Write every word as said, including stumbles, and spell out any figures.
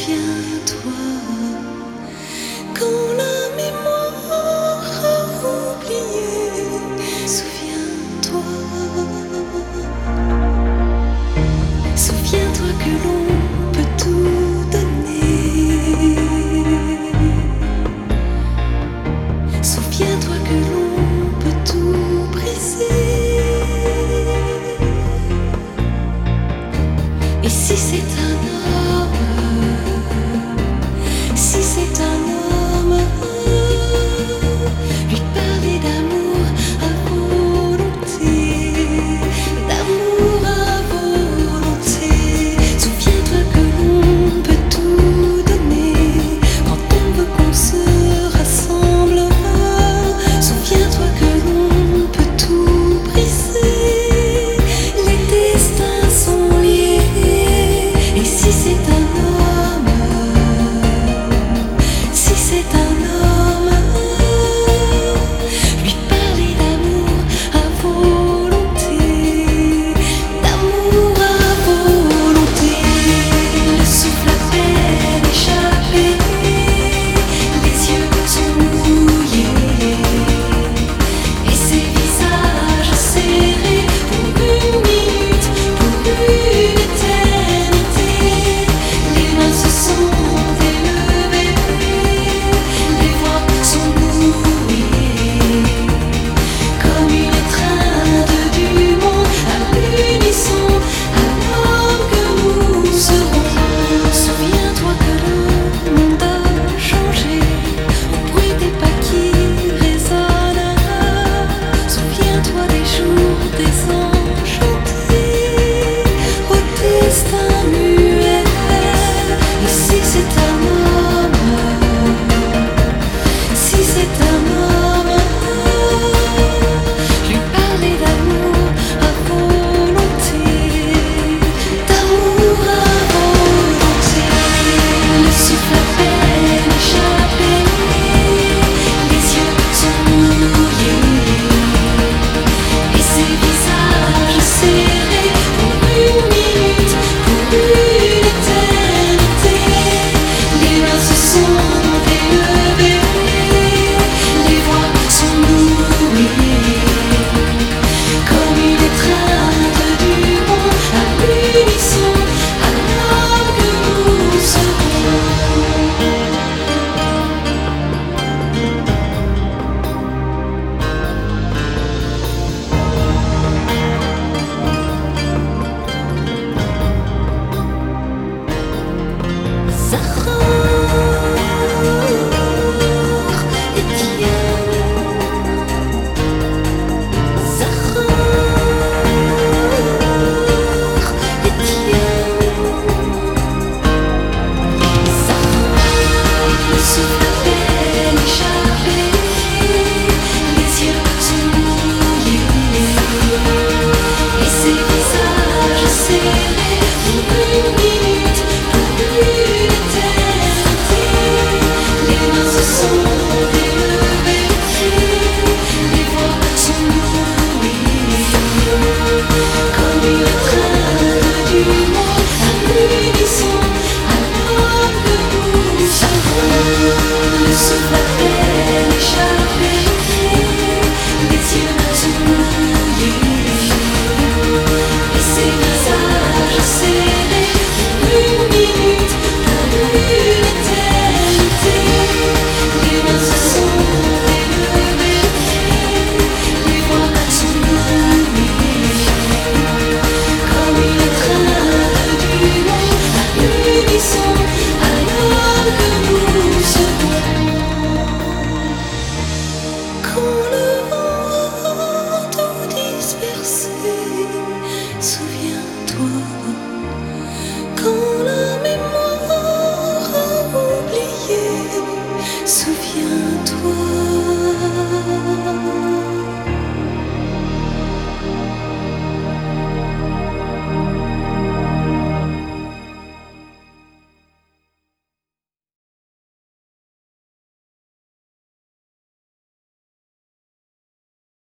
Souviens-toi, quand la mémoire a oublié. Souviens-toi, souviens-toi que l'on peut tout donner. Souviens-toi que l'on peut tout briser. Et si c'est un homme, si c'est un homme, lui parler d'amour à volonté, d'amour à volonté. Souviens-toi que l'on peut tout donner quand on veut qu'on se rassemble. Souviens-toi que l'on peut tout briser, les destins sont liés. Et si c'est un homme, si c'est un homme, lui parler d'amour à volonté, d'amour à volonté. Le souffle à peine échappé, les yeux sont mouillés, et ses visages serrés pour une minute, pour une éternité. Les mains se sont élevées, les voix sont mouillées, comme une étreinte du monde à l'unisson, alors que nous serons. Souviens-toi que le monde a changé au bruit des pas qui résonnent. Souviens-toi des jours désenchantés, au destin muet. Et si c'est un homme, si c'est un homme, lui parler d'amour à volonté, d'amour à volonté. Le souffle à peine échappé, les yeux sont mouillés, et ses visages serrés pour une minute, pour une éternité. Les mains se sont élevées, les voix sont mouillées, comme une étreinte du monde à l'unisson, alors que nous serons. Zahar, Etienne, Zahar, Etienne, Zahar. Le souffle à peine échappé, les yeux sont mouillés, et ses visages serrés pour une minute, pour une éternité. Les mains se sont élevées, les voix sont mouillées, comme une étreinte du monde à l'unisson, alors que nous serons. Le souffle à peine échappé, les yeux sont mouillés, et ses visages serrés pour une minute, pour une éternité. Les mains se sont élevées, les voix sont mouillées, comme une étreinte du monde à l'unisson, alors que nous serons. Quand le vent a tout dispersé, souviens-toi, quand la mémoire a oublié, souviens-toi.